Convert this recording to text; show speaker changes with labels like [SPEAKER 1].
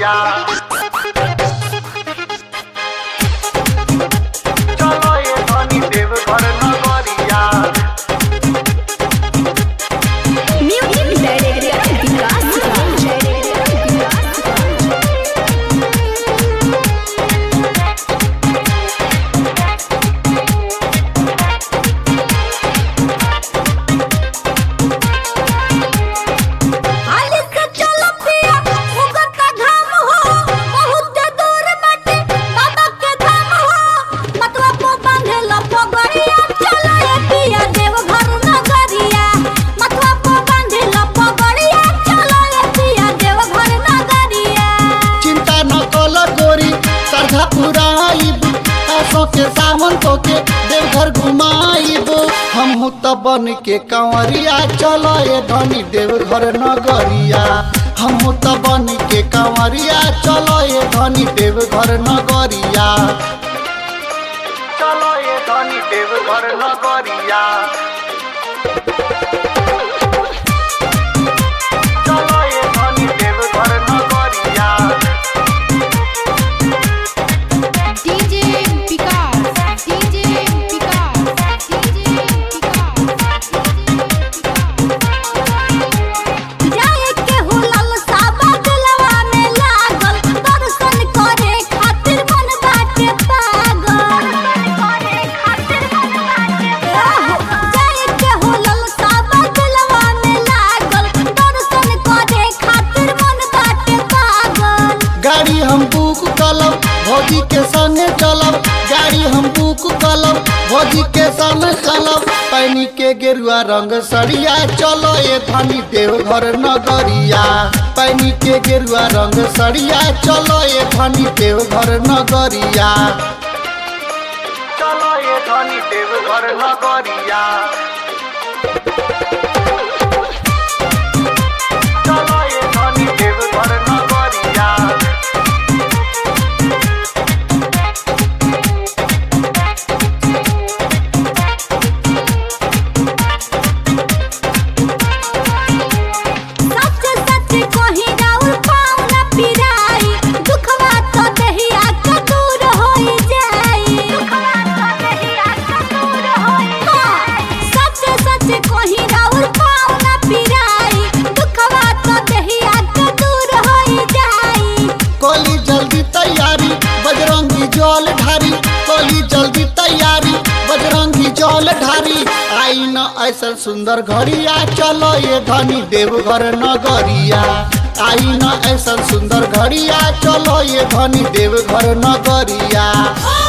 [SPEAKER 1] नगरिया चलो ये धनी देवघर नगरिया
[SPEAKER 2] म्यूजिक डायरेक्टर विकास
[SPEAKER 3] के सावन को के देवघर घुमाइब हम तो बन के कंवरिया चलो ये धनी देवघर नगरिया हम तो बन के कंवरिया चलो ये धनी देवघर नगरिया
[SPEAKER 1] चलो ये धनी देवघर नगरिया चलो ये धनी देवघर नगरिया
[SPEAKER 3] गाड़ी हम बुक कलब भौजी के संगे चलब गाड़ी हम बुक कलब भौजी के संगे चलब पैनी के गेरुआ रंग सड़िया चलो ये धनी देवघर नगरिया पैनी के गेरुआ रंग सड़िया चलो ये धनी देवघर नगरिया
[SPEAKER 1] चलो ये धनी देवघर नगरिया चलो ये धनी देवघर नगरिया
[SPEAKER 3] जल ढारी कोली जल्दी तैयारी बजरंगी जल ढारी आई न ऐसा सुंदर घड़िया चलो ये धनी देवघर नगरिया आई न ऐसा सुंदर घड़िया चलो ये धनी देवघर नगरिया।